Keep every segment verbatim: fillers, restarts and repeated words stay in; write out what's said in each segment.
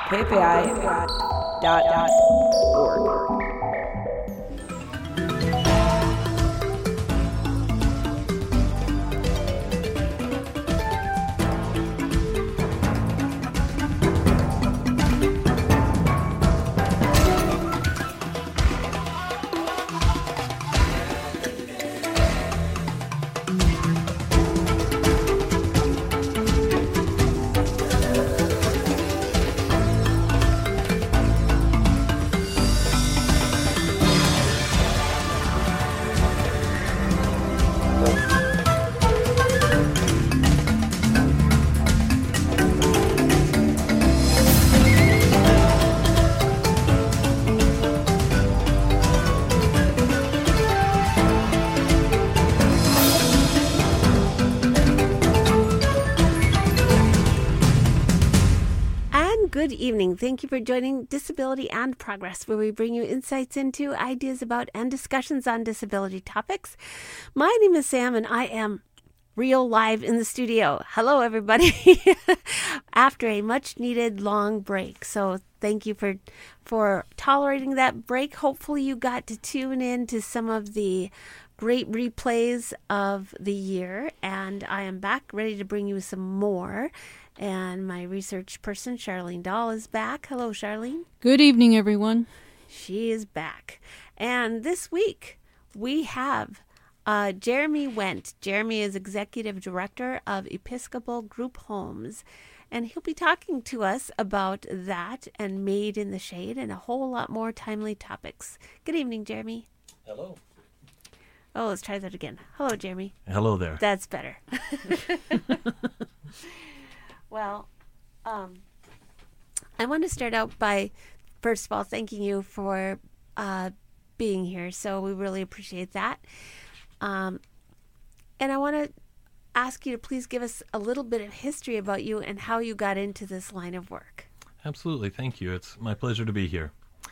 K P I dot org. Good evening. Thank you for joining Disability and Progress, where we bring you insights into ideas about and discussions on disability topics. My name is Sam, and I am real live in the studio. Hello, everybody. After a much-needed long break. So thank you for, for tolerating that break. Hopefully you got to tune in to some of the great replays of the year, and I am back ready to bring you some more. And my research person, Charlene Dahl, is back. Hello, Charlene. Good evening, everyone. She is back. And this week, we have uh, Jeremy Wendt. Jeremy is Executive Director of Episcopal Group Homes. And he'll be talking to us about that and Made in the Shade and a whole lot more timely topics. Good evening, Jeremy. Hello. Oh, let's try that again. Hello, Jeremy. Hello there. That's better. Well, um, I want to start out by, first of all, thanking you for uh, being here. So we really appreciate that. Um, and I want to ask you to please give us a little bit of history about you and how you got into this line of work. Absolutely. Thank you. It's my pleasure to be here.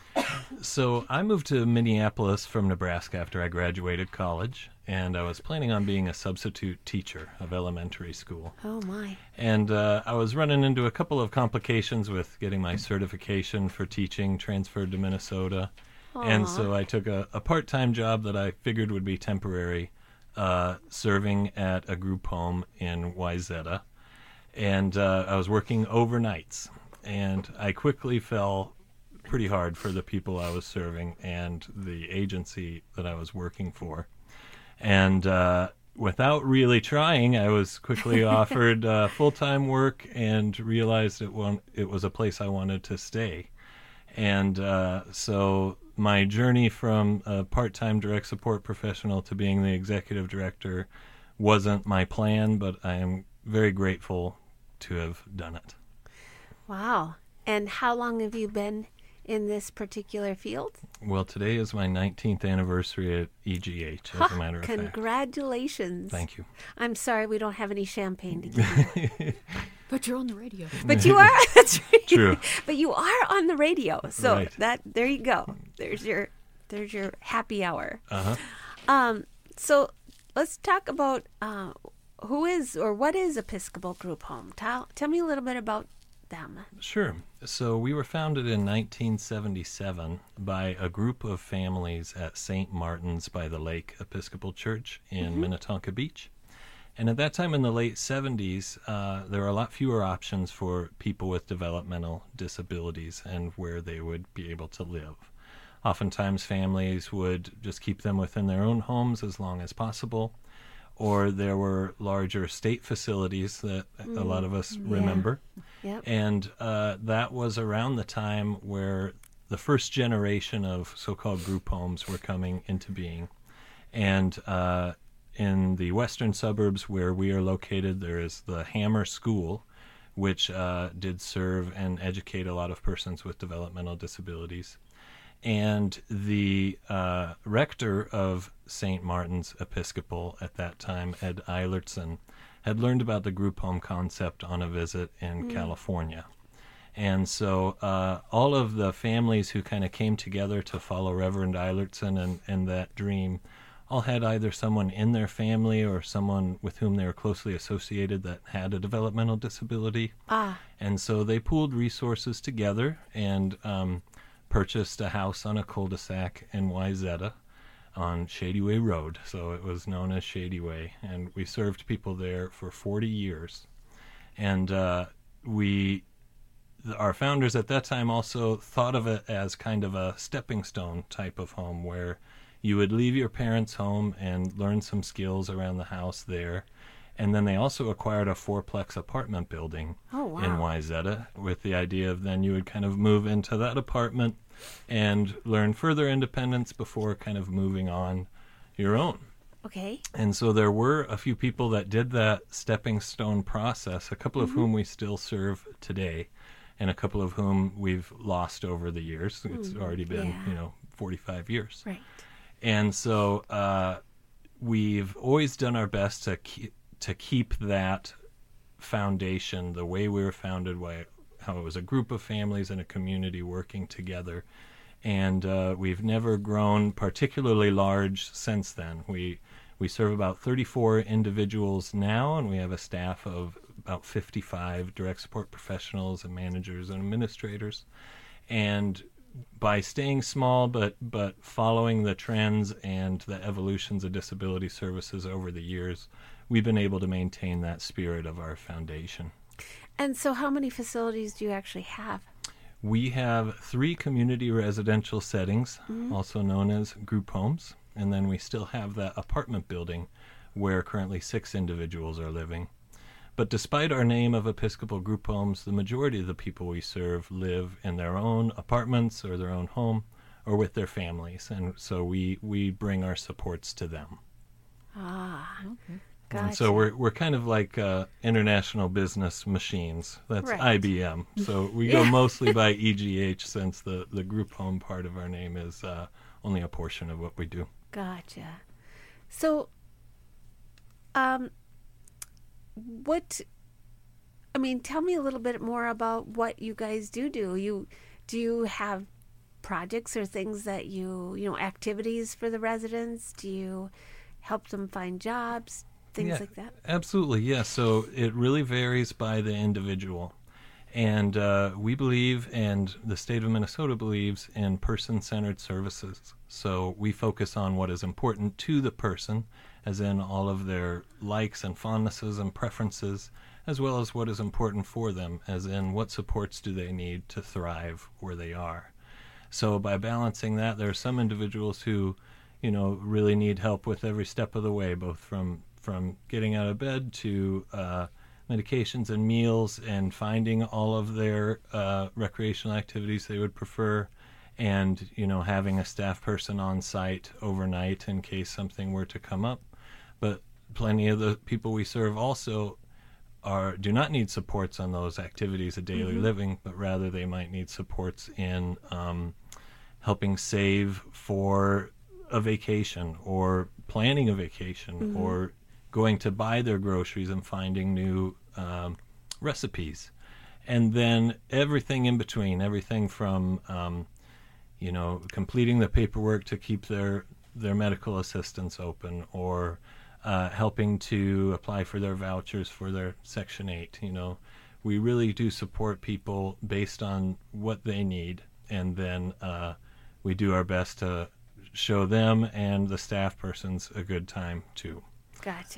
So I moved to Minneapolis from Nebraska after I graduated college, and I was planning on being a substitute teacher of elementary school. Oh, my. And uh, I was running into a couple of complications with getting my certification for teaching transferred to Minnesota. Aww. And so I took a, a part-time job that I figured would be temporary, uh, serving at a group home in Wayzata. And uh, I was working overnights, and I quickly fell pretty hard for the people I was serving and the agency that I was working for. And uh, without really trying, I was quickly offered uh, full-time work and realized it, won- it was a place I wanted to stay. And uh, so my journey from a part-time direct support professional to being the executive director wasn't my plan, but I am very grateful to have done it. Wow. And how long have you been in this particular field? Well, today is my nineteenth anniversary at E G H, as ha, a matter of fact. Congratulations. Thank you. I'm sorry we don't have any champagne to give you. But you're on the radio. But you are. That's right. True. But you are on the radio. So Right. that there you go. There's your there's your happy hour. Uh-huh. Um so let's talk about uh, who is or what is Episcopal Group Home. Tell tell me a little bit about them. Sure. So we were founded in nineteen seventy-seven by a group of families at Saint Martin's by the Lake Episcopal Church in mm-hmm. Minnetonka Beach. And at that time in the late seventies, uh, there were a lot fewer options for people with developmental disabilities and where they would be able to live. Oftentimes families would just keep them within their own homes as long as possible, or there were larger state facilities that mm, a lot of us yeah. remember. Yep. And uh, that was around the time where the first generation of so-called group homes were coming into being. And uh, in the western suburbs where we are located, there is the Hammer School, which uh, did serve and educate a lot of persons with developmental disabilities. And the uh, rector of Saint Martin's Episcopal at that time, Ed Eilertson, had learned about the group home concept on a visit in mm. California. And so uh, all of the families who kind of came together to follow Reverend Eilertson and, and that dream all had either someone in their family or someone with whom they were closely associated that had a developmental disability. Ah, And so they pooled resources together and um, purchased a house on a cul-de-sac in Wayzata on Shady Way Road. So it was known as Shady Way. And we served people there for forty years. And uh, we, our founders at that time also thought of it as kind of a stepping stone type of home where you would leave your parents' home and learn some skills around the house there. And then they also acquired a fourplex apartment building Oh, wow. in Wayzata with the idea of then you would kind of move into that apartment and learn further independence before kind of moving on your own. okay. And so there were a few people that did that stepping stone process, a couple of whom we still serve today, and a couple of whom we've lost over the years. It's already been, yeah. you know, forty-five years. Right. And so uh, we've always done our best to keep, to keep that foundation the way we were founded, why, how it was a group of families and a community working together. And uh, we've never grown particularly large since then. We we serve about thirty-four individuals now, and we have a staff of about fifty-five direct support professionals and managers and administrators. And by staying small but but following the trends and the evolutions of disability services over the years, we've been able to maintain that spirit of our foundation. And so how many facilities do you actually have? We have three community residential settings, also known as group homes, and then we still have that apartment building where currently six individuals are living. But despite our name of Episcopal Group Homes, the majority of the people we serve live in their own apartments or their own home or with their families, and so we, we bring our supports to them. Ah, Okay. gotcha. And so we're we're kind of like uh, international business machines. That's Right. I B M. So we go Yeah. mostly by E G H since the, the group home part of our name is uh, only a portion of what we do. Gotcha. So, um, what? I mean, tell me a little bit more about what you guys do. Do you do you have projects or things that you you know activities for the residents? Do you help them find jobs, things Yeah, like that? Absolutely, yes. So it really varies by the individual. And uh, we believe, and the state of Minnesota believes, in person-centered services. So we focus on what is important to the person, as in all of their likes and fondnesses and preferences, as well as what is important for them, as in what supports do they need to thrive where they are. So by balancing that, there are some individuals who, you know, really need help with every step of the way, both from from getting out of bed to uh, medications and meals and finding all of their uh, recreational activities they would prefer, and, you know, having a staff person on site overnight in case something were to come up. But plenty of the people we serve also are do not need supports on those activities of daily living, but rather they might need supports in um, helping save for a vacation or planning a vacation or going to buy their groceries and finding new um, recipes. And then everything in between, everything from, um, you know, completing the paperwork to keep their, their medical assistance open, or uh, helping to apply for their vouchers for their Section eight. You know, we really do support people based on what they need, and then uh, we do our best to show them and the staff persons a good time too. Gotcha.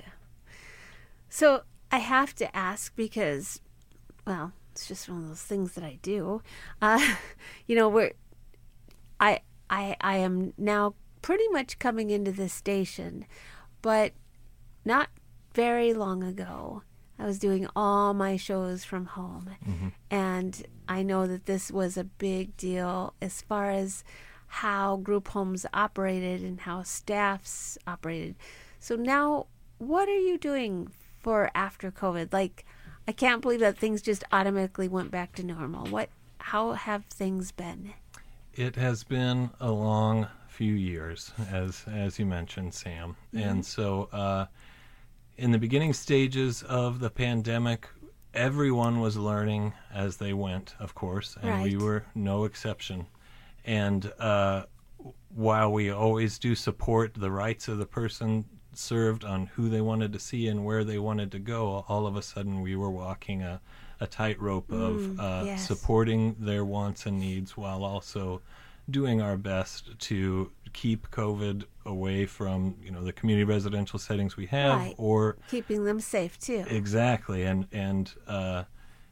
So I have to ask because, well, it's just one of those things that I do. Uh, you know, we're, I, I, I am now pretty much coming into this station, but not very long ago, I was doing all my shows from home. Mm-hmm. And I know that this was a big deal as far as how group homes operated and how staffs operated. So now, what are you doing for after COVID? Like, I can't believe that things just automatically went back to normal. What? How have things been? It has been a long few years, as as you mentioned, Sam. Mm-hmm. And so uh, in the beginning stages of the pandemic, everyone was learning as they went, of course, and we Right. were no exception. And uh, while we always do support the rights of the person served on who they wanted to see and where they wanted to go, all of a sudden we were walking a, a tightrope of Mm, uh, yes. supporting their wants and needs while also doing our best to keep COVID away from, you know, the community residential settings we have, Right. or Keeping them safe too. exactly, and and uh,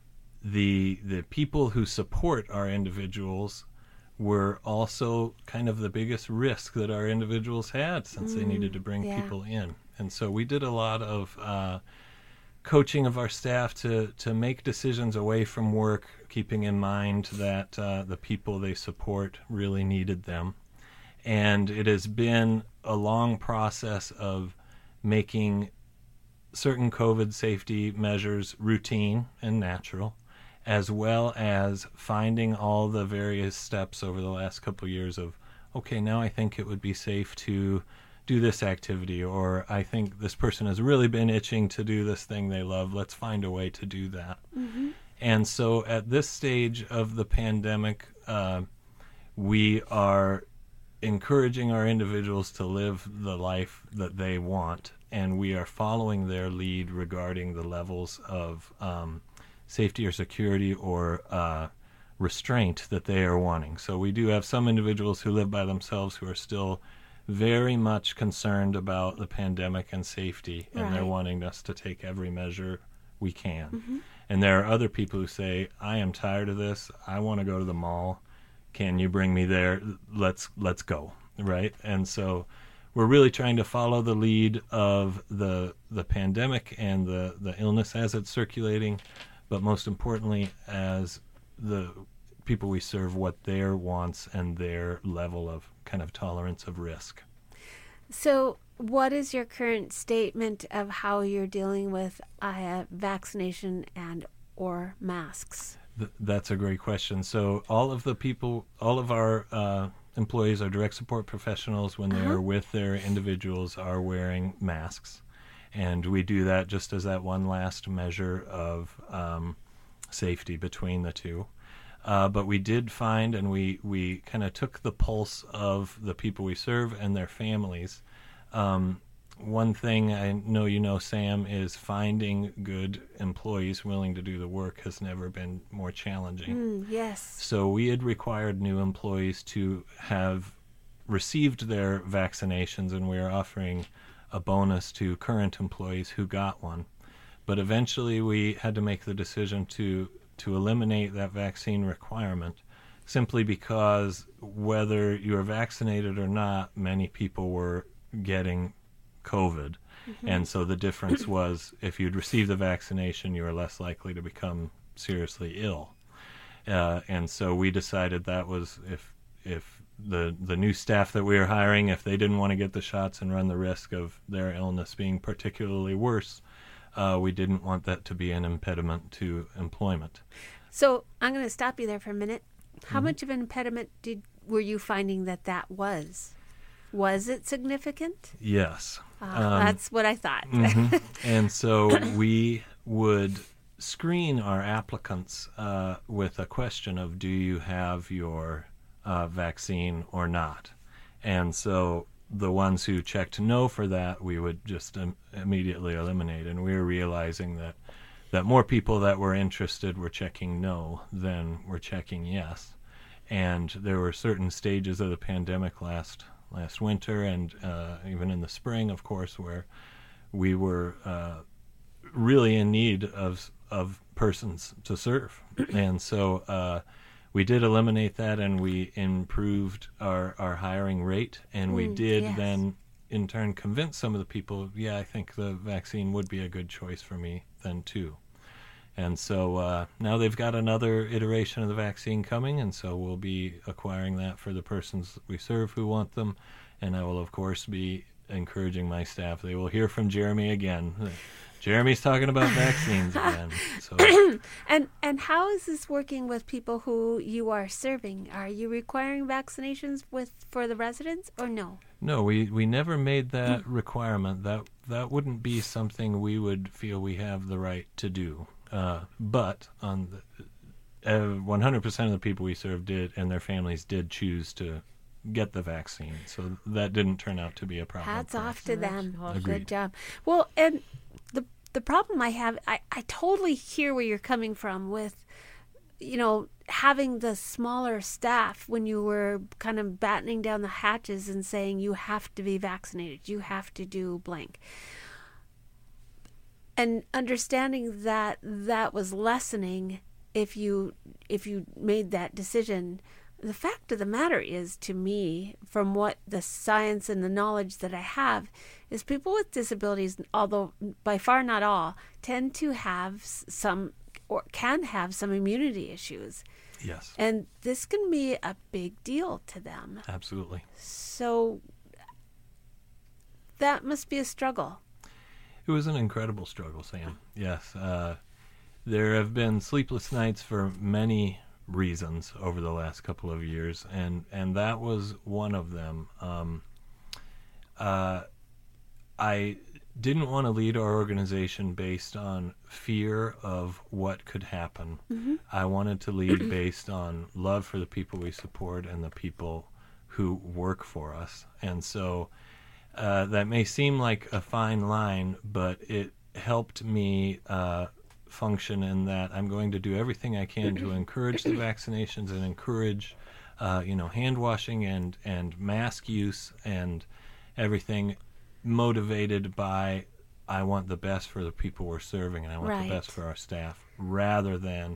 the the people who support our individuals were also kind of the biggest risk that our individuals had, since they needed to bring yeah. people in. And so we did a lot of uh, coaching of our staff to, to make decisions away from work, keeping in mind that uh, the people they support really needed them. And it has been a long process of making certain COVID safety measures routine and natural, as well as finding all the various steps over the last couple of years of, okay, now I think it would be safe to do this activity, or I think this person has really been itching to do this thing they love. Let's find a way to do that. Mm-hmm. And so at this stage of the pandemic, uh, we are encouraging our individuals to live the life that they want, and we are following their lead regarding the levels of um, safety or security or uh, restraint that they are wanting. So we do have some individuals who live by themselves who are still very much concerned about the pandemic and safety, and they're Right. wanting us to take every measure we can. Mm-hmm. And there are other people who say, I am tired of this. I want to go to the mall. Can you bring me there? Let's let's go, right? And so we're really trying to follow the lead of the the pandemic and the, the illness as it's circulating, but most importantly, as the people we serve, what their wants and their level of kind of tolerance of risk. So, what is your current statement of how you're dealing with uh, vaccination and or masks? Th- that's a great question. So all of the people, all of our uh, employees are direct support professionals. When they Uh-huh. are with their individuals, are wearing masks. And we do that just as that one last measure of um, safety between the two. Uh, but we did find, and we, we kind of took the pulse of the people we serve and their families. Um, one thing I know you know, Sam, is finding good employees willing to do the work has never been more challenging. Mm, yes. So we had required new employees to have received their vaccinations, and we are offering a bonus to current employees who got one. But eventually we had to make the decision to to eliminate that vaccine requirement, simply because whether you're vaccinated or not, many people were getting COVID. Mm-hmm. And so the difference was, if you'd received the vaccination, you were less likely to become seriously ill. Uh, and so we decided that was, if if the the new staff that we were hiring, if they didn't want to get the shots and run the risk of their illness being particularly worse, uh, we didn't want that to be an impediment to employment. So, I'm going to stop you there for a minute. How Mm-hmm. much of an impediment did were you finding that that was? Was it significant? Yes. Uh, Um, that's what I thought. Mhm. And so we would screen our applicants uh, with a question of, do you have your uh, vaccine or not? And so the ones who checked no for that, we would just um, immediately eliminate. And we were realizing that, that more people that were interested were checking no than were checking yes. And there were certain stages of the pandemic last last winter and uh, even in the spring, of course, where we were uh, really in need of of persons to serve. And so uh, we did eliminate that, and we improved our, our hiring rate, and we Mm, did yes. then in turn convince some of the people, yeah, I think the vaccine would be a good choice for me then too. And so uh, now they've got another iteration of the vaccine coming, and so we'll be acquiring that for the persons we serve who want them. And I will, of course, be encouraging my staff. They will hear from Jeremy again. Jeremy's talking about vaccines again. So And and how is this working with people who you are serving? Are you requiring vaccinations with for the residents or no? no, we, we never made that requirement. That that wouldn't be something we would feel we have the right to do. Uh, but on the, uh, one hundred percent of the people we served did, and their families did choose to get the vaccine. So that didn't turn out to be a problem. Hats for off us. to them. Agreed. Good job. Well, and the the problem I have, I, I totally hear where you're coming from with, you know, having the smaller staff when you were kind of battening down the hatches and saying you have to be vaccinated, you have to do blank. And understanding that that was lessening if you if you made that decision. The fact of the matter is, to me, from what the science and the knowledge that I have, is people with disabilities, although by far not all, tend to have some or can have some immunity issues. Yes. And this can be a big deal to them. Absolutely. So that must be a struggle. It was an incredible struggle, Sam. Yes. Uh, there have been sleepless nights for many reasons over the last couple of years, and, and that was one of them. Um, uh, I didn't want to lead our organization based on fear of what could happen. Mm-hmm. I wanted to lead based on love for the people we support and the people who work for us. And so uh, that may seem like a fine line, but it helped me uh, function in that I'm going to do everything I can to encourage the vaccinations and encourage, uh, you know, hand washing and, and mask use and everything, motivated by I want the best for the people we're serving and I want Right. the best for our staff, rather than,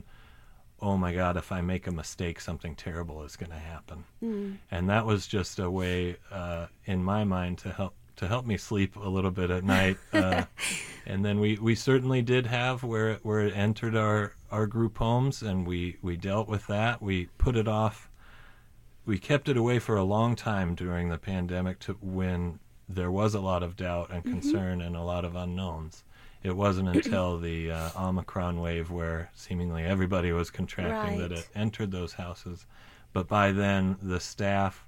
oh my God, if I make a mistake, something terrible is going to happen. Mm. And that was just a way, uh, in my mind, to help to help me sleep a little bit at night. Uh, and then we, we certainly did have where it, where it entered our, our group homes, and we, we dealt with that. We put it off. We kept it away for a long time during the pandemic, to when there was a lot of doubt and concern mm-hmm. and a lot of unknowns. It wasn't until the uh, Omicron wave, where seemingly everybody was contracting, Right. that it entered those houses. But by then, the staff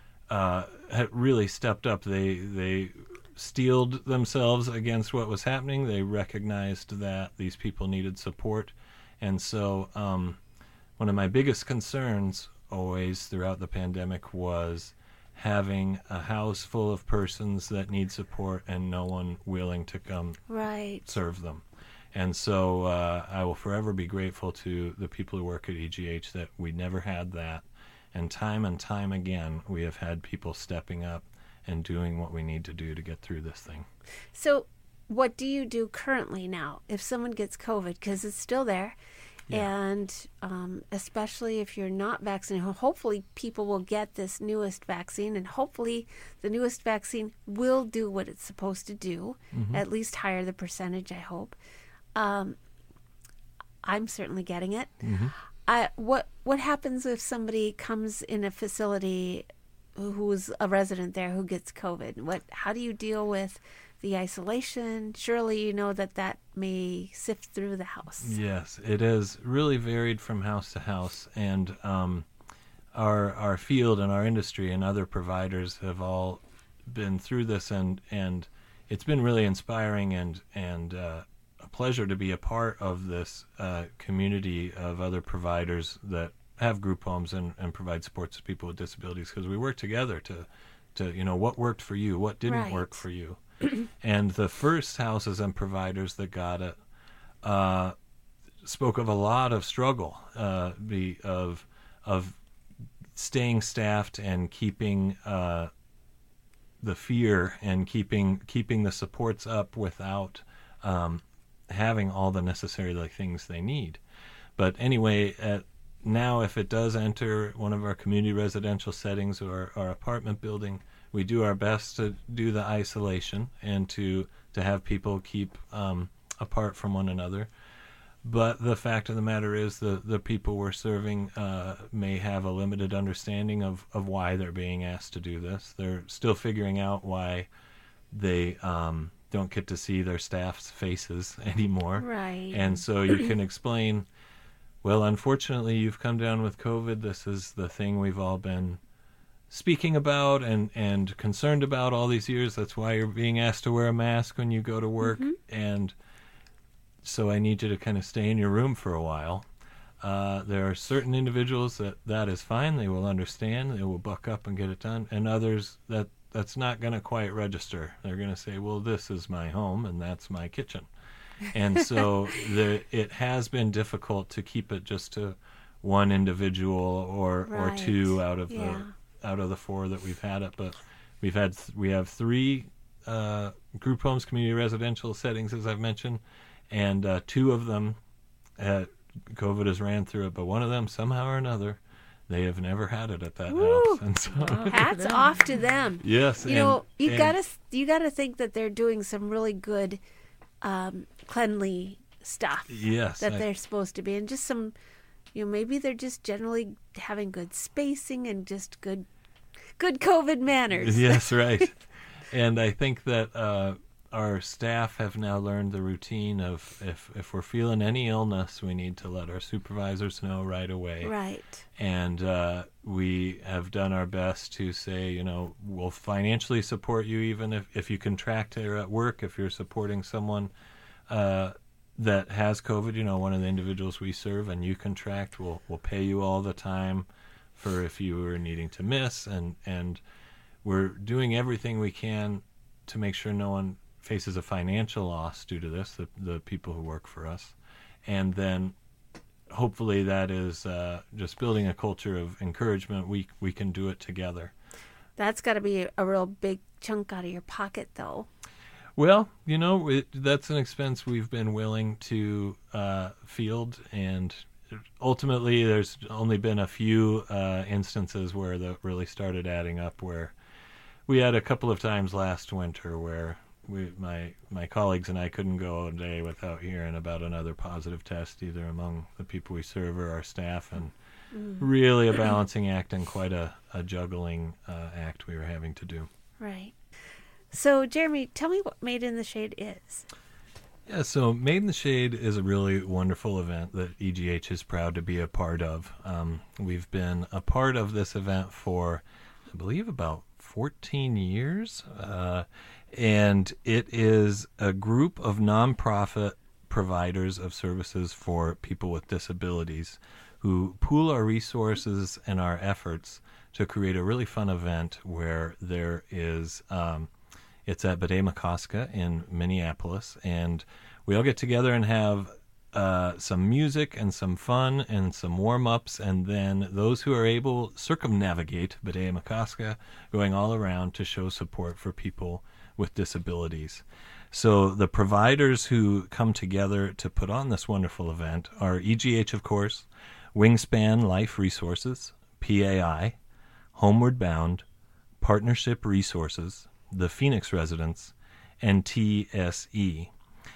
uh, had really stepped up. They they steeled themselves against what was happening. They recognized that these people needed support. And so um, one of my biggest concerns always throughout the pandemic was having a house full of persons that need support and no one willing to come Right. serve them. And so uh, I will forever be grateful to the people who work at E G H that we never had that. And time and time again, we have had people stepping up and doing what we need to do to get through this thing. So what do you do currently now if someone gets COVID? Because it's still there. Yeah. And um, especially if you're not vaccinated, hopefully people will get this newest vaccine, and hopefully the newest vaccine will do what it's supposed to do, Mm-hmm. at least higher the percentage, I hope. Um, I'm certainly getting it. Mm-hmm. I, what what happens if somebody comes in a facility who's a resident there who gets COVID? What how do you deal with the isolation? Surely you know that that may sift through the house. Yes, it is really varied from house to house, and um, our our field and our industry and other providers have all been through this, and and it's been really inspiring and and uh, a pleasure to be a part of this uh, community of other providers that have group homes and, and provide supports to people with disabilities, because we work together to to you know what worked for you, what didn't Right. work for you. And the first houses and providers that got it uh, spoke of a lot of struggle, uh, be, of of staying staffed and keeping uh, the fear and keeping keeping the supports up without um, having all the necessary like things they need. But anyway, at, now if it does enter one of our community residential settings or our apartment building, we do our best to do the isolation and to to have people keep um, apart from one another. But the fact of the matter is the, the people we're serving uh, may have a limited understanding of, of why they're being asked to do this. They're still figuring out why they um, don't get to see their staff's faces anymore. Right. And so you can explain, well, unfortunately, you've come down with COVID. This is the thing we've all been speaking about and, and concerned about all these years. That's why you're being asked to wear a mask when you go to work. Mm-hmm. And so I need you to kind of stay in your room for a while. Uh, there are certain individuals that that is fine. They will understand. They will buck up and get it done. And others that that's not going to quite register. They're going to say, well, this is my home and that's my kitchen. And so the, it has been difficult to keep it just to one individual or, Right. or two out of Yeah. the out of the four that we've had it. But we've had th- we have three uh, group homes, community residential settings, as I've mentioned, and uh, two of them had COVID has ran through it, but one of them, somehow or another, they have never had it at that Woo! house. And so, Hats off to them. yes. You and, know, you and- gotta you gotta think that they're doing some really good, um, cleanly stuff Yes. that I- they're supposed to be, and just some, you know, maybe they're just generally having good spacing and just good, good COVID manners. Yes, right. And I think that uh, our staff have now learned the routine of if, if we're feeling any illness, we need to let our supervisors know right away. Right. And uh, we have done our best to say, you know, we'll financially support you even if, if you contract it at work, if you're supporting someone uh, that has COVID, you know, one of the individuals we serve, and you contract, we'll, we'll pay you all the time for if you were needing to miss. And, and we're doing everything we can to make sure no one faces a financial loss due to this, the, the people who work for us. And then hopefully that is uh, just building a culture of encouragement. We we can do it together. That's got to be a real big chunk out of your pocket, though. Well, you know, it, that's an expense we've been willing to uh, field, and ultimately there's only been a few uh, instances where that really started adding up, where we had a couple of times last winter where we, my my colleagues and I couldn't go a day without hearing about another positive test, either among the people we serve or our staff, and Mm. really a balancing act and quite a, a juggling uh, act we were having to do. Right. So, Jeremy, tell me what Made in the Shade is. Yeah, so Made in the Shade is a really wonderful event that E G H is proud to be a part of. Um, we've been a part of this event for, I believe, about fourteen years, uh, and it is a group of nonprofit providers of services for people with disabilities who pool our resources and our efforts to create a really fun event where there is, um, it's at Bde-Maka in Minneapolis, and we all get together and have uh, some music and some fun and some warm-ups, and then those who are able circumnavigate Bde-Maka, going all around to show support for people with disabilities. So the providers who come together to put on this wonderful event are E G H, of course, Wingspan Life Resources, P A I, Homeward Bound, Partnership Resources, the Phoenix Residents, and T S E.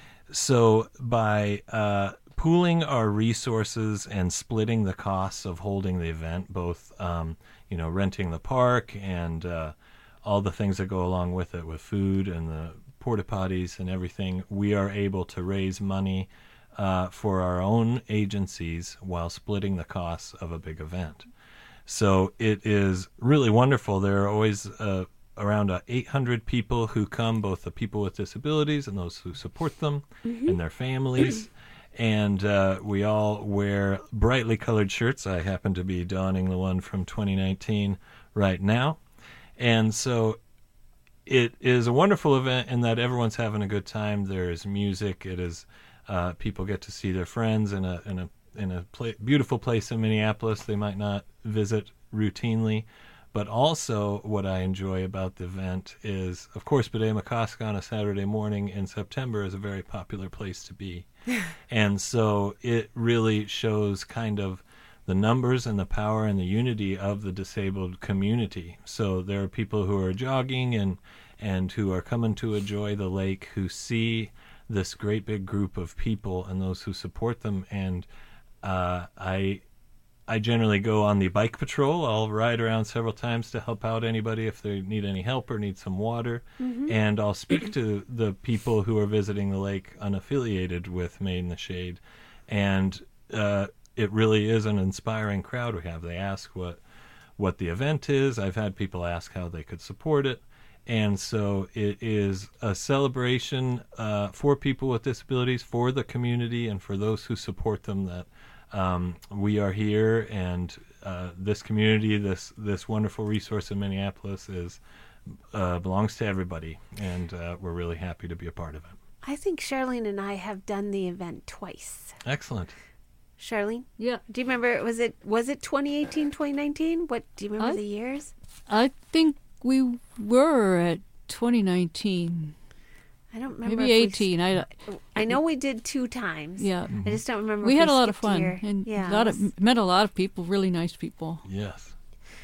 So by uh, pooling our resources and splitting the costs of holding the event, both um, you know, renting the park and uh, all the things that go along with it, with food and the porta potties and everything, we are able to raise money uh, for our own agencies while splitting the costs of a big event. So it is really wonderful. There are always uh, around uh, eight hundred people who come, both the people with disabilities and those who support them and their families. And uh, we all wear brightly colored shirts. I happen to be donning the one from twenty nineteen right now. And so it is a wonderful event in that everyone's having a good time. There is music. It is uh, people get to see their friends in a in a in a pla- beautiful place in Minneapolis they might not visit routinely. But also what I enjoy about the event is, of course, Bde-Maka on a Saturday morning in September is a very popular place to be. And so it really shows kind of the numbers and the power and the unity of the disabled community. So there are people who are jogging and and who are coming to enjoy the lake, who see this great big group of people and those who support them. And uh, I I generally go on the bike patrol. I'll ride around several times to help out anybody if they need any help or need some water. Mm-hmm. And I'll speak to the people who are visiting the lake unaffiliated with Made in the Shade. And uh, it really is an inspiring crowd we have. They ask what what the event is. I've had people ask how they could support it. And so it is a celebration uh, for people with disabilities, for the community, and for those who support them that um, we are here, and uh, this community, this this wonderful resource in Minneapolis, is uh, belongs to everybody, and uh, we're really happy to be a part of it. I think Charlene and I have done the event twice. Excellent. Charlene, Yeah, do you remember? Was it was it twenty eighteen, twenty nineteen? What do you remember I- the years? I think we were at twenty nineteen, I don't remember. maybe if we- eighteen. I I know we did two times. yeah. I just don't remember. We if had a lot of skipped fun, year. and yeah, a lot it of was- met a lot of people, really nice people. Yes.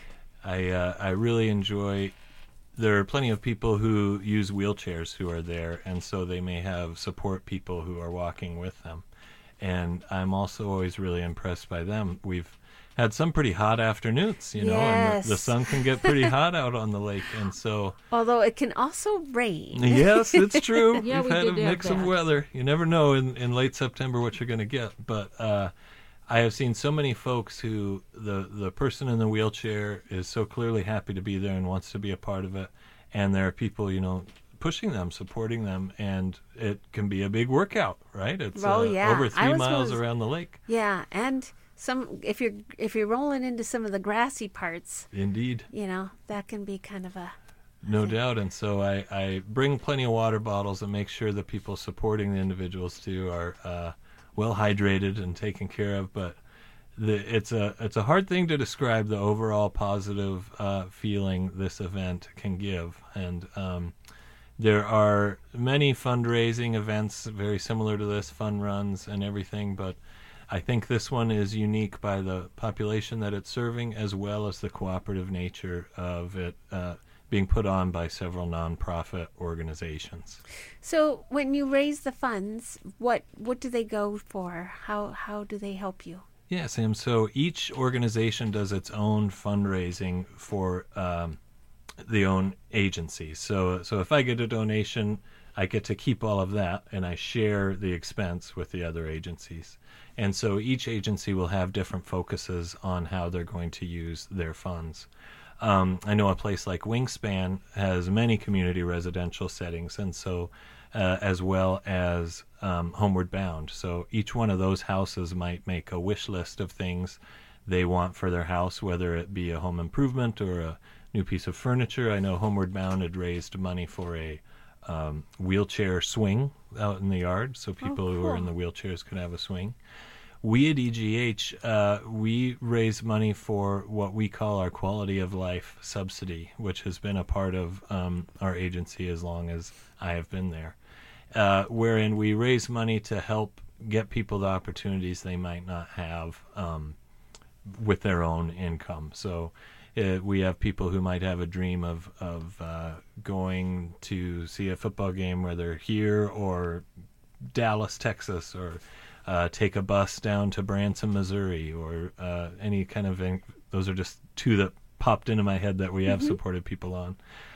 I uh, I really enjoy. There are plenty of people who use wheelchairs who are there, and so they may have support people who are walking with them. And I'm also always really impressed by them. We've had some pretty hot afternoons, you know, and the, the Yes. sun can get pretty hot out on the lake, and so Although it can also rain. yes, it's true. Yeah, We've we had a did have mix of that. weather. You never know in, in late September what you're going to get. But uh, I have seen so many folks who the, the person in the wheelchair is so clearly happy to be there and wants to be a part of it. And there are people, you know, pushing them, supporting them, and it can be a big workout, right? It's Oh, uh, yeah. over I three was miles was- around the lake. Yeah, and some if you're if you're rolling into some of the grassy parts, Indeed. you know, that can be kind of a No doubt, and so I, I bring plenty of water bottles and make sure the people supporting the individuals too are uh, well hydrated and taken care of. But the, it's a it's a hard thing to describe the overall positive uh, feeling this event can give, and um, there are many fundraising events very similar to this, fun runs and everything, but I think this one is unique by the population that it's serving, as well as the cooperative nature of it uh, being put on by several nonprofit organizations. So when you raise the funds, what what do they go for? How how do they help you? Yeah, Sam. So each organization does its own fundraising for um, the own agency. So, so if I get a donation, I get to keep all of that, and I share the expense with the other agencies. And so each agency will have different focuses on how they're going to use their funds. Um, I know a place like Wingspan has many community residential settings, and so uh, as well as um, Homeward Bound. So each one of those houses might make a wish list of things they want for their house, whether it be a home improvement or a new piece of furniture. I know Homeward Bound had raised money for a um, wheelchair swing out in the yard, so people Oh, who are in the cool. wheelchairs could have a swing. We at E G H, uh, we raise money for what we call our quality of life subsidy, which has been a part of um, our agency as long as I have been there, uh, wherein we raise money to help get people the opportunities they might not have um, with their own income. So uh, we have people who might have a dream of, of uh, going to see a football game, whether here or Dallas, Texas, or Uh, take a bus down to Branson, Missouri, or uh, any kind of in- those are just two that popped into my head that we have supported people on.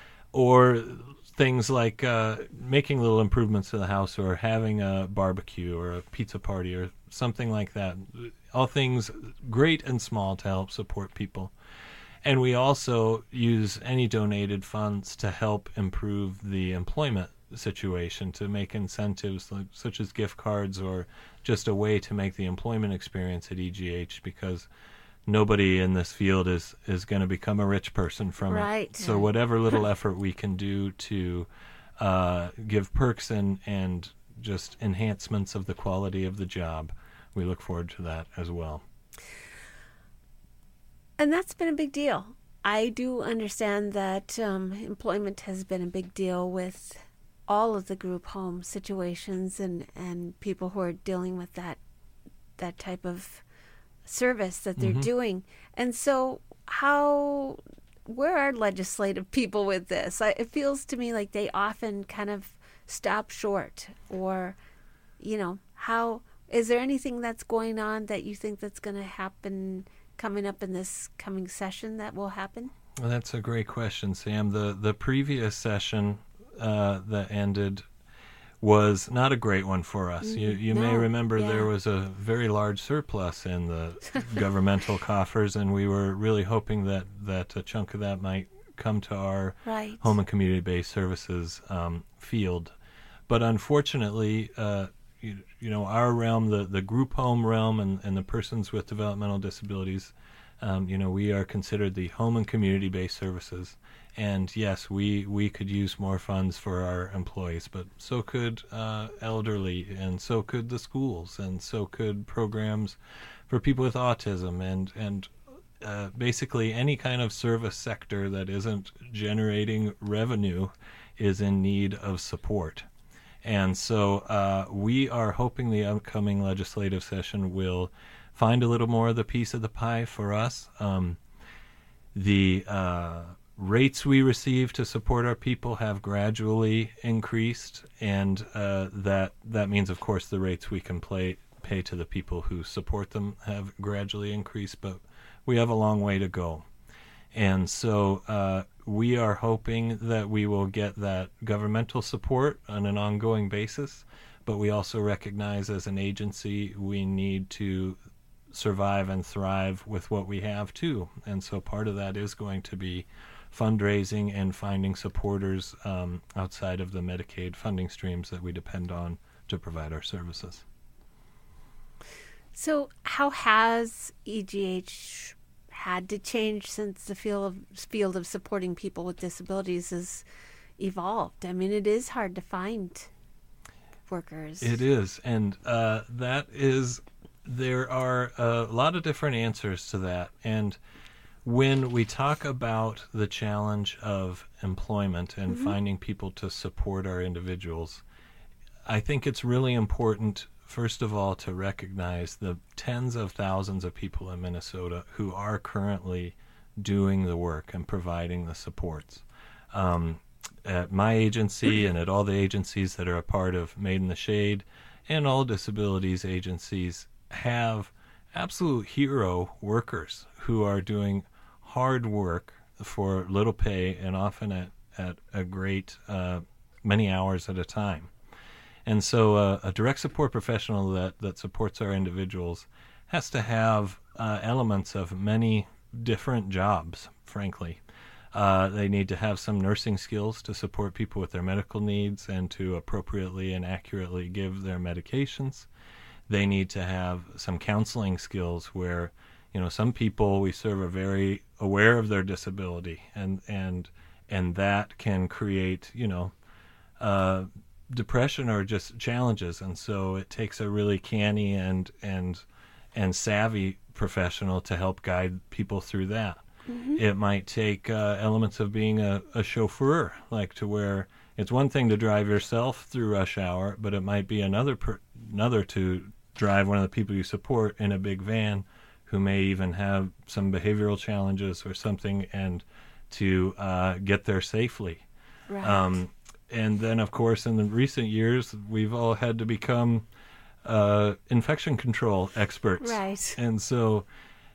Or things like uh, making little improvements to the house, or having a barbecue or a pizza party or something like that. All things great and small to help support people. And we also use any donated funds to help improve the employment situation, to make incentives like, such as gift cards, or just a way to make the employment experience at E G H, because nobody in this field is, is going to become a rich person from Right. it. So whatever little effort we can do to uh, give perks and, and just enhancements of the quality of the job, we look forward to that as well. And that's been a big deal. I do understand that um, employment has been a big deal with all of the group home situations, and, and people who are dealing with that that type of service that they're Mhm. doing. And so how where are legislative people with this? I, it feels to me like they often kind of stop short, or, you know, how is there anything that's going on that you think that's going to happen coming up in this coming session that will happen? Well, that's a great question, Sam. The the previous session uh, that ended was not a great one for us. You you may No, remember yeah. there was a very large surplus in the governmental coffers, and we were really hoping that, that a chunk of that might come to our Right. home and community-based services um, field. But unfortunately, uh, you, you know, our realm, the, the group home realm and, and the persons with developmental disabilities, um, you know, we are considered the home and community-based services. And yes, we, we could use more funds for our employees, but so could uh, elderly, and so could the schools, and so could programs for people with autism, and and uh, basically any kind of service sector that isn't generating revenue is in need of support. And so uh, we are hoping the upcoming legislative session will find a little more of the piece of the pie for us. Um, the uh, rates we receive to support our people have gradually increased, and uh, that that means, of course, the rates we can play, pay to the people who support them have gradually increased, but we have a long way to go. And so uh, we are hoping that we will get that governmental support on an ongoing basis, but we also recognize as an agency we need to survive and thrive with what we have too. And so part of that is going to be fundraising and finding supporters um, outside of the Medicaid funding streams that we depend on to provide our services. So how has E G H had to change since the field of, field of supporting people with disabilities has evolved? I mean, it is hard to find workers. It is, and uh, that is, there are a lot of different answers to that. And when we talk about the challenge of employment and mm-hmm. finding people to support our individuals, I think it's really important, first of all, to recognize the tens of thousands of people in Minnesota who are currently doing the work and providing the supports. Um, at my agency and at all the agencies that are a part of Made in the Shade and all disabilities agencies have absolute hero workers who are doing hard work for little pay and often at, at a great uh, many hours at a time. And so uh, a direct support professional that, that supports our individuals has to have uh, elements of many different jobs, frankly. Uh, they need to have some nursing skills to support people with their medical needs and to appropriately and accurately give their medications. They need to have some counseling skills where, you know, some people we serve are very aware of their disability, and and and that can create, you know, uh, depression or just challenges. And so it takes a really canny and and and savvy professional to help guide people through that. Mm-hmm. It might take uh, elements of being a, a chauffeur, like to where it's one thing to drive yourself through rush hour, but it might be another per, another to drive one of the people you support in a big van who may even have some behavioral challenges or something, and to uh, get there safely. Right. Um, and then, of course, in the recent years, we've all had to become uh, infection control experts. Right. And so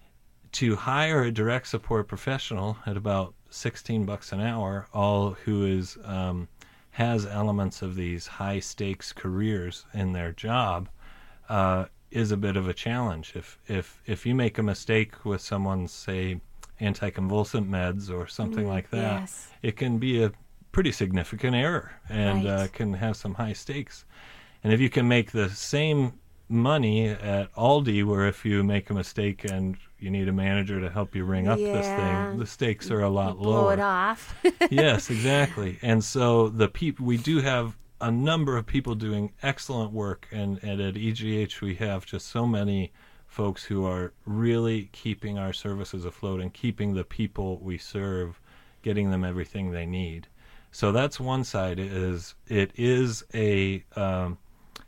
to hire a direct support professional at about sixteen bucks an hour, all who is um, has elements of these high stakes careers in their job, uh, is a bit of a challenge. If if if you make a mistake with someone's, say, anticonvulsant meds or something mm, like that, yes. it can be a pretty significant error and right. uh, can have some high stakes. And if you can make the same money at Aldi, where if you make a mistake and you need a manager to help you ring up yeah. this thing, the stakes are a lot you blow lower. Blow it off. Yes, exactly. And so the peop- we do have a number of people doing excellent work, and, and at E G H we have just so many folks who are really keeping our services afloat and keeping the people we serve, getting them everything they need. So that's one side. Is it is a um,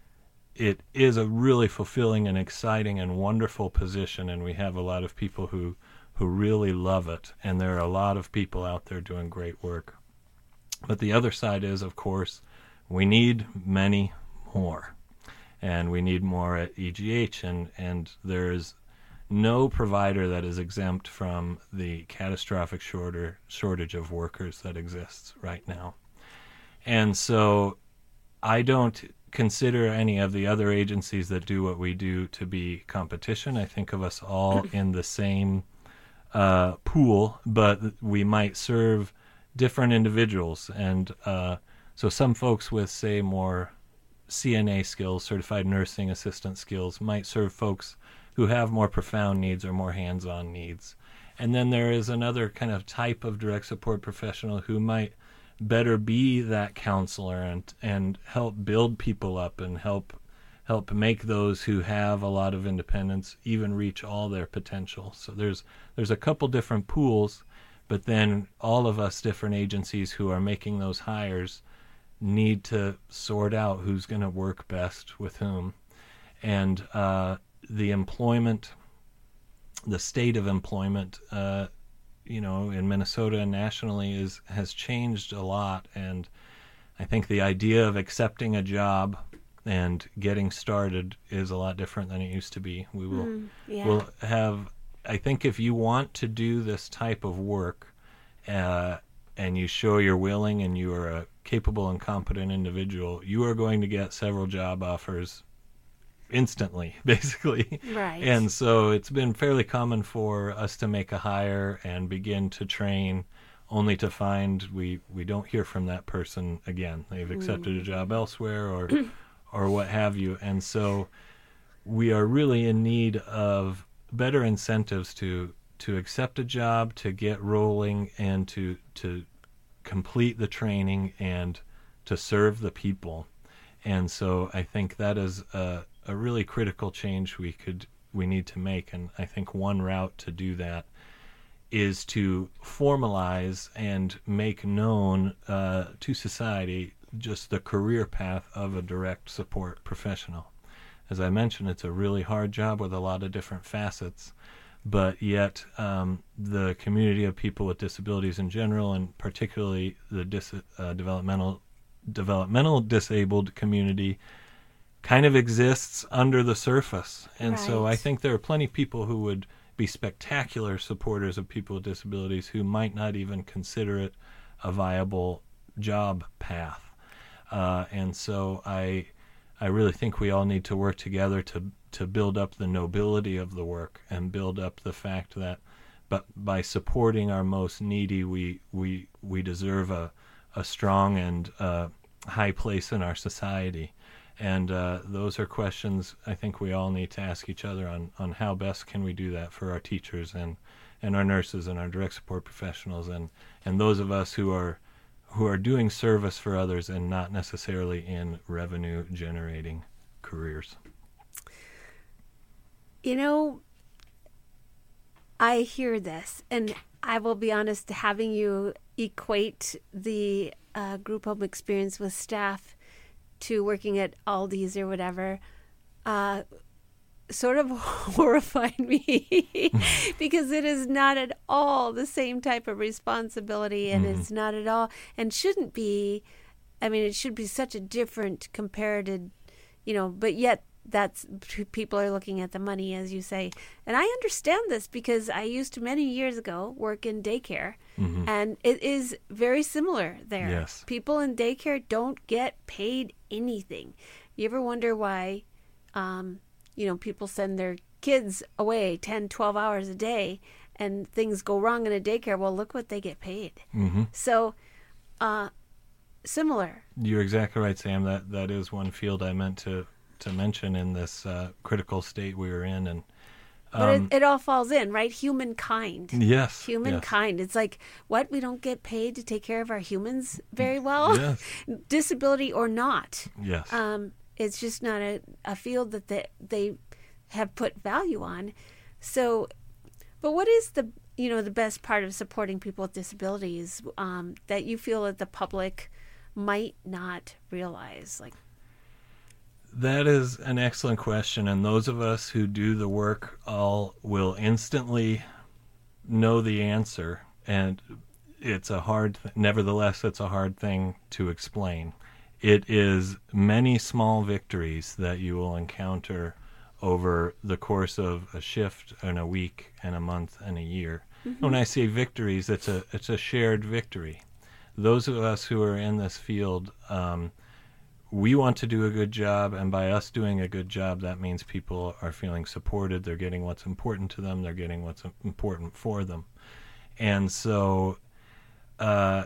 it is a really fulfilling and exciting and wonderful position, and we have a lot of people who who really love it, and there are a lot of people out there doing great work. But the other side is, of course, we need many more, and we need more at E G H, and, and there is no provider that is exempt from the catastrophic shorter, shortage of workers that exists right now. And so I don't consider any of the other agencies that do what we do to be competition. I think of us all in the same uh, pool, but we might serve different individuals. And uh, so some folks with, say, more C N A skills, certified nursing assistant skills, might serve folks who have more profound needs or more hands-on needs. And then there is another kind of type of direct support professional who might better be that counselor and and help build people up and help help make those who have a lot of independence even reach all their potential. So there's there's a couple different pools, but then all of us different agencies who are making those hires need to sort out who's going to work best with whom. And uh, the employment, the state of employment, uh, you know, in Minnesota and nationally is has changed a lot. And I think the idea of accepting a job and getting started is a lot different than it used to be. We will Mm, yeah. will have, I think if you want to do this type of work uh, and you show you're willing and you are a capable and competent individual, you are going to get several job offers instantly, basically. Right. And so it's been fairly common for us to make a hire and begin to train only to find we, we don't hear from that person again. They've accepted a job elsewhere or or what have you. And so we are really in need of better incentives to to accept a job, to get rolling, and to to complete the training and to serve the people. And so I think that is a, a really critical change we could we need to make. And I think one route to do that is to formalize and make known uh, to society just the career path of a direct support professional. As I mentioned, it's a really hard job with a lot of different facets, but yet um, the community of people with disabilities in general, and particularly the dis- uh, developmental developmental disabled community, kind of exists under the surface. And so I Right. think there are plenty of people who would be spectacular supporters of people with disabilities who might not even consider it a viable job path. Uh, and so I I really think we all need to work together to to build up the nobility of the work and build up the fact that but by supporting our most needy, we we, we deserve a, a strong and uh, high place in our society. And uh, those are questions I think we all need to ask each other on, on how best can we do that for our teachers and, and our nurses and our direct support professionals and, and those of us who are who are doing service for others and not necessarily in revenue generating careers. You know, I hear this, and I will be honest, having you equate the uh, group home experience with staff to working at Aldi's or whatever, uh, sort of horrified me because it is not at all the same type of responsibility, and Mm-hmm. it's not at all, and shouldn't be. I mean, it should be such a different comparative, you know, but yet that's people are looking at the money, as you say. And I understand this because I used to many years ago work in daycare, Mhm. and it is very similar there. Yes. People in daycare don't get paid anything. You ever wonder why, um, you know, people send their kids away ten, twelve hours a day and things go wrong in a daycare? Well, look what they get paid. Mm-hmm. So, uh, similar. You're exactly right, Sam. That that is one field I meant to, to mention in this uh, critical state we were in. And But um, it, it all falls in, right? Humankind. yes, Humankind. It's like, what? We don't get paid to take care of our humans very well? Yes. Disability or not. Yes. yes. Um, it's just not a, a field that they, they have put value on. So, but what is the, you know, the best part of supporting people with disabilities um, that you feel that the public might not realize? Like, That is an excellent question, and those of us who do the work all will instantly know the answer, and it's a hard, th- nevertheless, it's a hard thing to explain. It is many small victories that you will encounter over the course of a shift and a week and a month and a year. Mm-hmm. When I say victories, it's a it's a shared victory. Those of us who are in this field, um, we want to do a good job, and by us doing a good job, that means people are feeling supported, they're getting what's important to them, they're getting what's important for them. And so uh,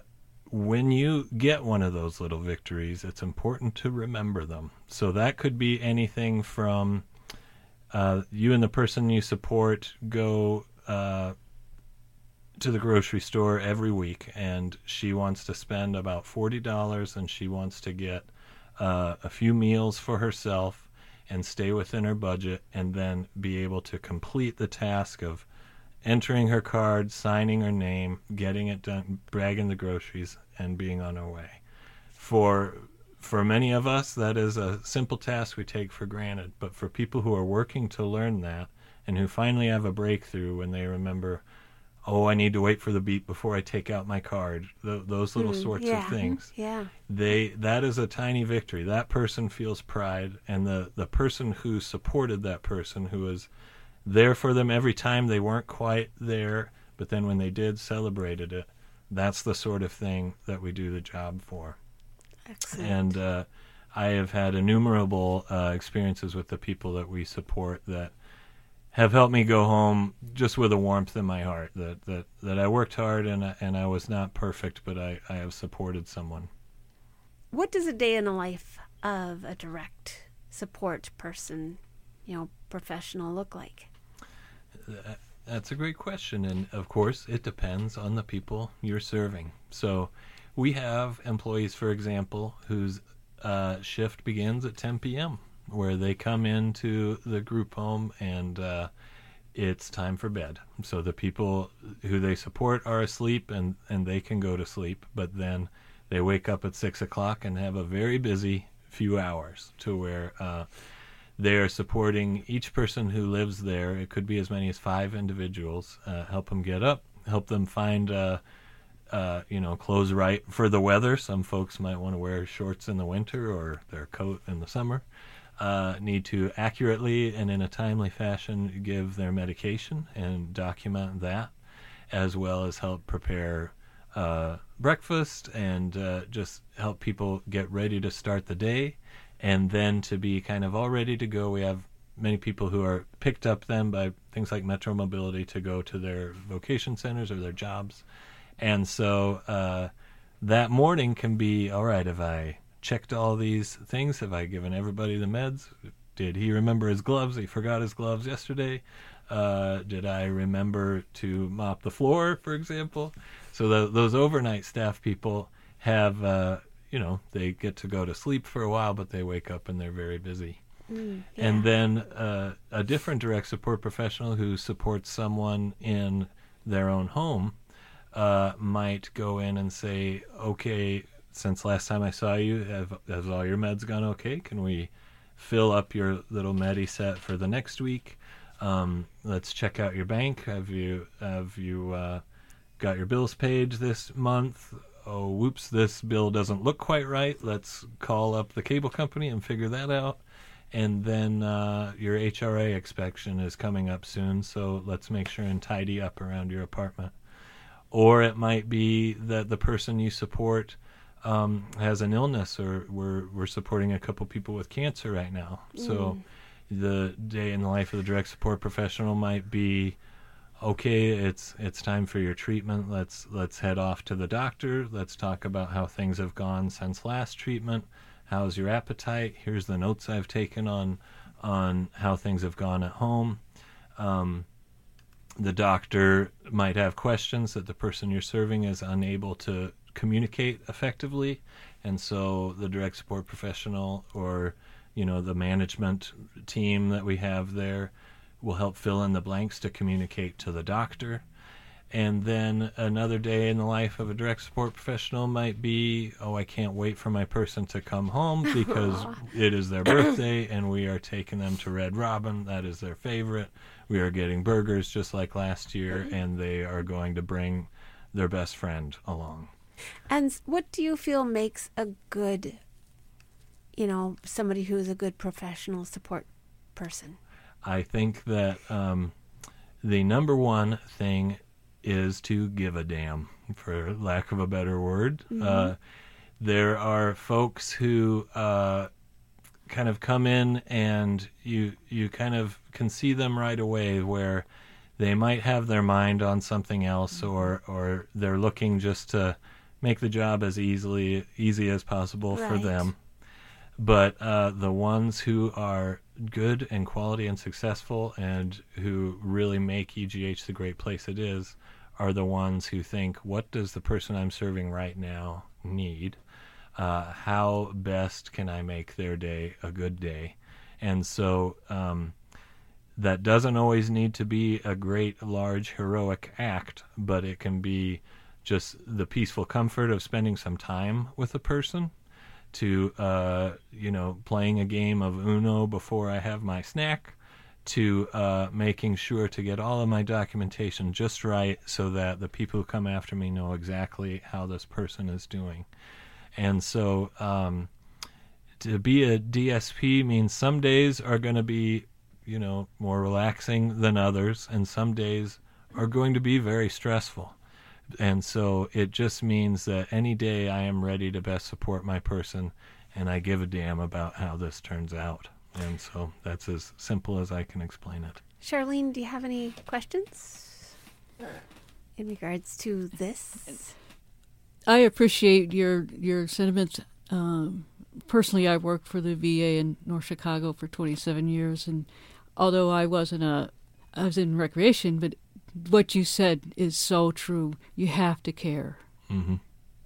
when you get one of those little victories, it's important to remember them. So that could be anything from uh, you and the person you support go uh, to the grocery store every week, and she wants to spend about forty dollars, and she wants to get uh, a few meals for herself and stay within her budget, and then be able to complete the task of entering her card, signing her name, getting it done, bagging the groceries, and being on her way. For for many of us, that is a simple task we take for granted. But for people who are working to learn that, and who finally have a breakthrough when they remember, oh, I need to wait for the beep before I take out my card, th- those little Mm, sorts yeah, of things, Yeah. they that is a tiny victory. That person feels pride, and the, the person who supported that person, who was there for them every time they weren't quite there, but then when they did, celebrated it. That's the sort of thing that we do the job for. Excellent. And uh, I have had innumerable uh, experiences with the people that we support that have helped me go home just with a warmth in my heart, that that, that I worked hard and I, and I was not perfect, but I, I have supported someone. What does a day in the life of a direct support person, you know, professional look like? That's a great question, and of course it depends on the people you're serving. So we have employees, for example, whose uh, shift begins at ten p.m., where they come into the group home and uh, it's time for bed. So the people who they support are asleep, and, and they can go to sleep, but then they wake up at six o'clock and have a very busy few hours to where uh, they are supporting each person who lives there. It could be as many as five individuals. Uh, help them get up, help them find, uh, uh, you know, clothes right for the weather. Some folks might want to wear shorts in the winter or their coat in the summer. Uh, need to accurately and in a timely fashion give their medication and document that, as well as help prepare uh, breakfast and uh, just help people get ready to start the day. And then to be kind of all ready to go, we have many people who are picked up then by things like Metro Mobility to go to their vocation centers or their jobs. And so uh, that morning can be, all right, have I checked all these things? Have I given everybody the meds? Did he remember his gloves? He forgot his gloves yesterday. Uh, did I remember to mop the floor, for example? So the, those overnight staff people have... Uh, you know, they get to go to sleep for a while, but they wake up and they're very busy. Mm, yeah. And then uh, a different direct support professional who supports someone in their own home uh, might go in and say, okay, since last time I saw you, have, have all your meds gone okay? Can we fill up your little medi set for the next week? Um, let's check out your bank. Have you, have you uh, got your bills paid this month? Oh, whoops, this bill doesn't look quite right. Let's call up the cable company and figure that out. And then uh, your H R A inspection is coming up soon, so let's make sure and tidy up around your apartment. Or it might be that the person you support um, has an illness, or we're we're supporting a couple people with cancer right now. Mm. So the day in the life of the direct support professional might be, okay, it's it's time for your treatment. Let's let's head off to the doctor. Let's talk about how things have gone since last treatment. How's your appetite? Here's the notes I've taken on on how things have gone at home. Um, the doctor might have questions that the person you're serving is unable to communicate effectively, and so the direct support professional or you know the management team that we have there will help fill in the blanks to communicate to the doctor. And then another day in the life of a direct support professional might be, oh, I can't wait for my person to come home because it is their birthday and we are taking them to Red Robin. That is their favorite. We are getting burgers just like last year, and they are going to bring their best friend along. And what do you feel makes a good, you know, somebody who is a good professional support person? I think that um, the number one thing is to give a damn, for lack of a better word. Mm-hmm. Uh, there are folks who uh, kind of come in and you you kind of can see them right away where they might have their mind on something else, mm-hmm. or, or they're looking just to make the job as easily easy as possible for Right. them. But uh, the ones who are good and quality and successful and who really make E G H the great place it is are the ones who think, what does the person I'm serving right now need? Uh, how best can I make their day a good day? And so um, that doesn't always need to be a great, large, heroic act, but it can be just the peaceful comfort of spending some time with a person, to, uh, you know, playing a game of Uno before I have my snack, to uh, making sure to get all of my documentation just right so that the people who come after me know exactly how this person is doing. And so um, to be a D S P means some days are going to be, you know, more relaxing than others, and some days are going to be very stressful. And so it just means that any day I am ready to best support my person, and I give a damn about how this turns out. And so that's as simple as I can explain it. Charlene, do you have any questions in regards to this? I appreciate your your sentiments. Um, personally, I worked for the V A in North Chicago for twenty-seven years, and although I wasn't a, I was in recreation, but what you said is so true. You have to care. Mm-hmm.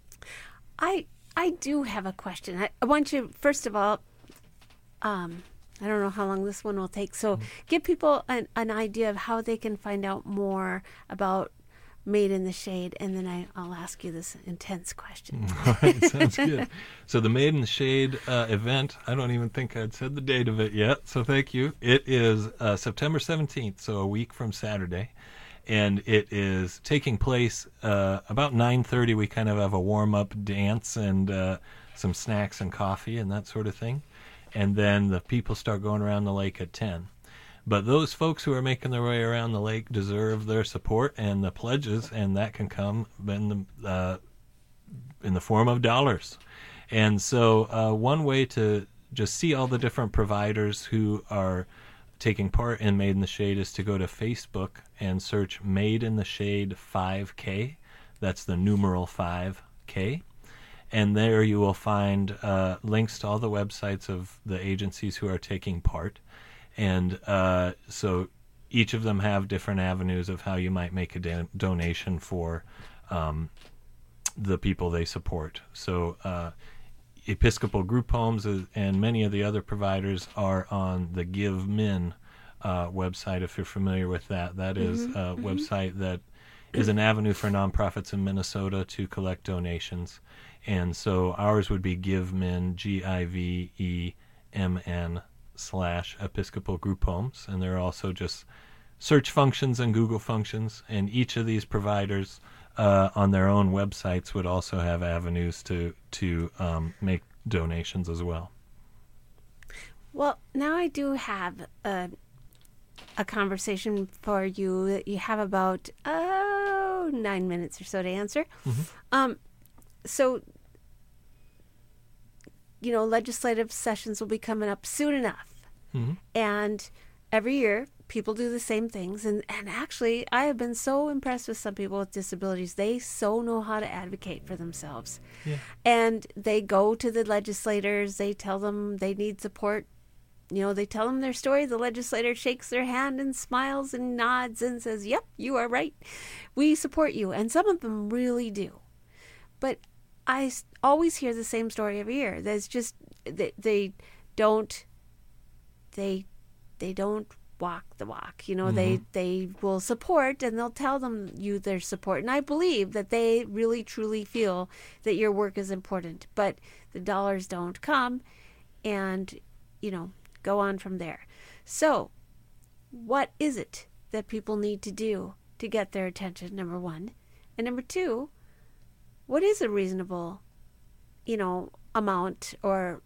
I I do have a question. I, I want you, first of all, um, I don't know how long this one will take, so give people an, an idea of how they can find out more about Made in the Shade, and then I, I'll ask you this intense question. All right, sounds good. So the Made in the Shade uh, event, I don't even think I'd said the date of it yet, so thank you. It is uh, September seventeenth, so a week from Saturday, and it is taking place uh, about nine thirty. We kind of have a warm-up dance and uh, some snacks and coffee and that sort of thing, and then the people start going around the lake at ten. But those folks who are making their way around the lake deserve their support and the pledges, and that can come in the, uh, in the form of dollars. And so uh, one way to just see all the different providers who are taking part in Made in the Shade is to go to Facebook and search Made in the Shade five K. That's the numeral five K. And there you will find uh, links to all the websites of the agencies who are taking part. And uh, so each of them have different avenues of how you might make a da- donation for um, the people they support. So uh, Episcopal Group Homes is, and many of the other providers are on the Give Min uh, website, if you're familiar with that. That is Mm-hmm, a mm-hmm. website that is an avenue for nonprofits in Minnesota to collect donations. And so ours would be GiveMin, G I V E M N slash Episcopal Group Homes, and there are also just search functions and Google functions, and each of these providers uh, on their own websites would also have avenues to to um, make donations as well. Well, now I do have a, a conversation for you that you have about oh nine minutes or so to answer. Mm-hmm. Um, so, you know, legislative sessions will be coming up soon enough. Mm-hmm. And every year, people do the same things. And, and actually, I have been so impressed with some people with disabilities. They so know how to advocate for themselves. Yeah. And they go to the legislators. They tell them they need support. You know, they tell them their story. The legislator shakes their hand and smiles and nods and says, yep, you are right. We support you. And some of them really do. But I s- always hear the same story every year. There's just, they, they don't, they, they don't walk the walk. You know, Mm-hmm. they, they will support and they'll tell them you their support. And I believe that they really, truly feel that your work is important. But the dollars don't come and, you know, go on from there. So what is it that people need to do to get their attention, number one? And number two, what is a reasonable, you know, amount or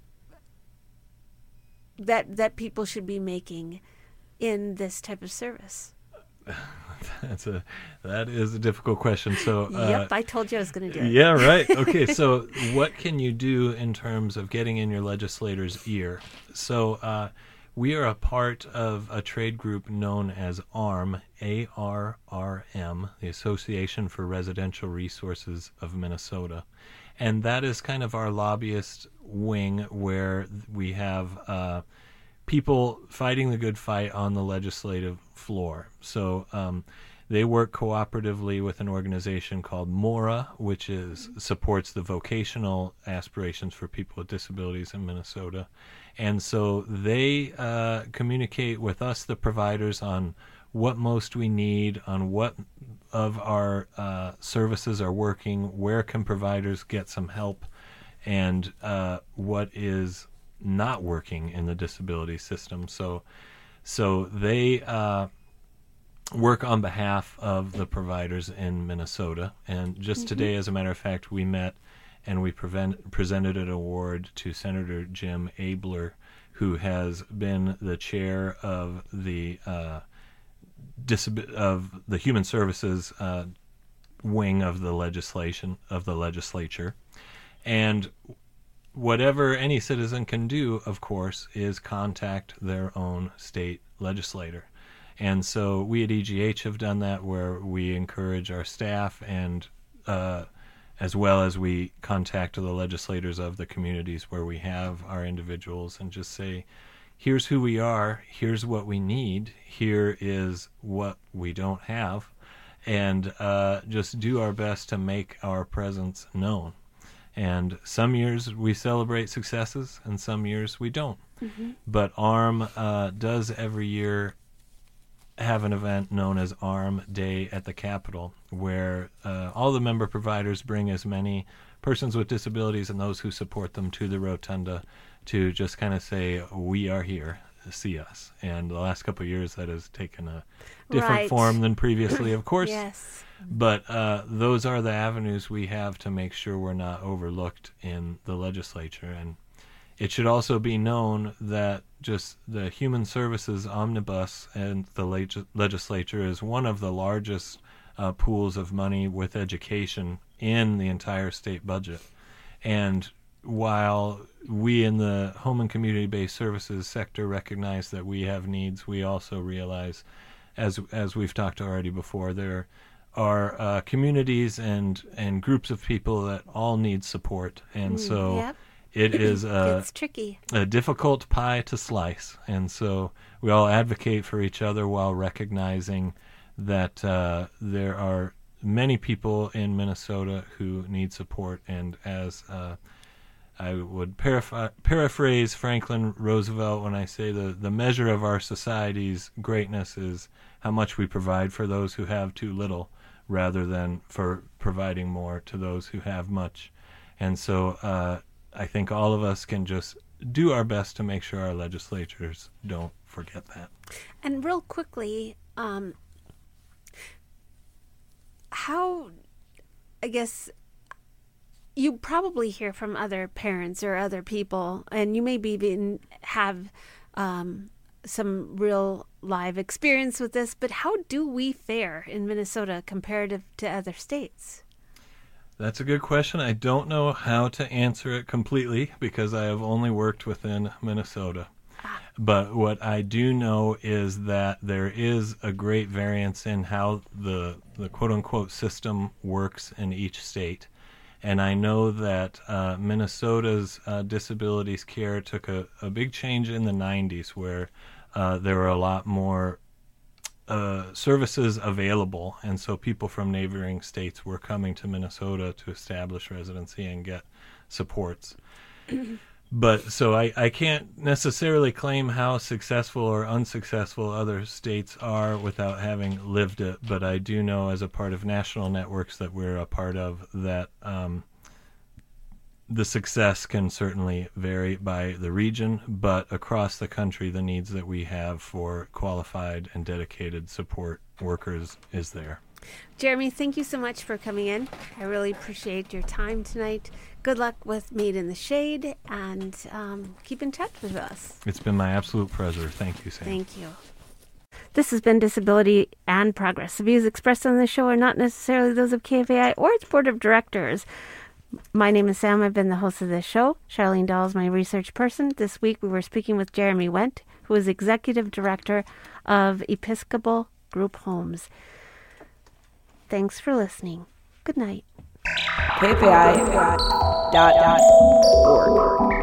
that that people should be making in this type of service? That's a that is a difficult question. So uh, Yep, I told you I was going to do it. yeah, right. Okay, so what can you do in terms of getting in your legislator's ear? So uh, we are a part of a trade group known as ARM, A R R M, the Association for Residential Resources of Minnesota. And that is kind of our lobbyist wing, where we have uh, people fighting the good fight on the legislative floor. So um, they work cooperatively with an organization called MORA, which is supports the vocational aspirations for people with disabilities in Minnesota. And so they uh, communicate with us, the providers, on what most we need, on what of our uh, services are working, where can providers get some help, and uh, what is not working in the disability system. So, so they uh, work on behalf of the providers in Minnesota. And just mm-hmm. today, as a matter of fact, we met and we prevent, presented an award to Senator Jim Abler, who has been the chair of the uh, disab- of the Human Services uh, wing of the legislation of the legislature. And whatever any citizen can do, of course, is contact their own state legislator. And so we at E G H have done that, where we encourage our staff, and uh, as well as we contact the legislators of the communities where we have our individuals, and just say, here's who we are, here's what we need, here is what we don't have, and uh, just do our best to make our presence known. And some years we celebrate successes, and some years we don't. Mm-hmm. But ARM uh, does every year have an event known as ARM Day at the Capitol, where uh, all the member providers bring as many persons with disabilities and those who support them to the rotunda to just kind of say, we are here, see us. And the last couple of years that has taken a different right. form than previously, of course. Yes. But uh, those are the avenues we have to make sure we're not overlooked in the legislature. And it should also be known that just the Human Services Omnibus and the leg- legislature is one of the largest uh, pools of money with education in the entire state budget. And while we in the home and community-based services sector recognize that we have needs, we also realize, as as we've talked already before, there are uh, communities and, and groups of people that all need support. And mm, so yep. it is a, it's tricky. a difficult pie to slice. And so we all advocate for each other while recognizing that uh, there are many people in Minnesota who need support. And as uh, I would paraph- paraphrase Franklin Roosevelt when I say the, the measure of our society's greatness is how much we provide for those who have too little, rather than for providing more to those who have much. And so uh, I think all of us can just do our best to make sure our legislatures don't forget that. And real quickly, um, how, I guess, you probably hear from other parents or other people, and you maybe even have um, some real live experience with this, but how do we fare in Minnesota comparative to other states? That's a good question. I don't know how to answer it completely because I have only worked within Minnesota. Ah. But what I do know is that there is a great variance in how the, the quote-unquote system works in each state. And I know that uh, Minnesota's uh, disabilities care took a, a big change in the nineties, where uh, there were a lot more uh, services available. And so people from neighboring states were coming to Minnesota to establish residency and get supports. But so I, I can't necessarily claim how successful or unsuccessful other states are without having lived it, but I do know as a part of national networks that we're a part of that um, the success can certainly vary by the region, but across the country the needs that we have for qualified and dedicated support workers is there. Jeremy, thank you so much for coming in. I really appreciate your time tonight. Good luck with Made in the Shade, and um, keep in touch with us. It's been my absolute pleasure. Thank you, Sam. Thank you. This has been Disability and Progress. The views expressed on this show are not necessarily those of K F A I or its board of directors. My name is Sam. I've been the host of this show. Charlene Dahl is my research person. This week we were speaking with Jeremy Wendt, who is Executive Director of Episcopal Group Homes. Thanks for listening. Good night. K P I dot org.